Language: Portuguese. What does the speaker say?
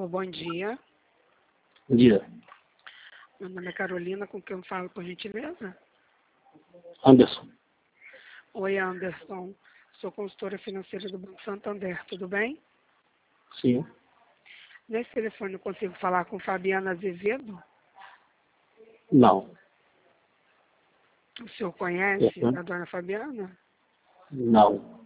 bom dia. Bom dia. Meu nome é Carolina, com quem eu falo, por gentileza? Anderson. Oi, Anderson. Sou consultora financeira do Banco Santander, tudo bem? Sim. Nesse telefone eu consigo falar com Fabiana Azevedo? Não. O senhor conhece Uhum. a dona Fabiana? Não.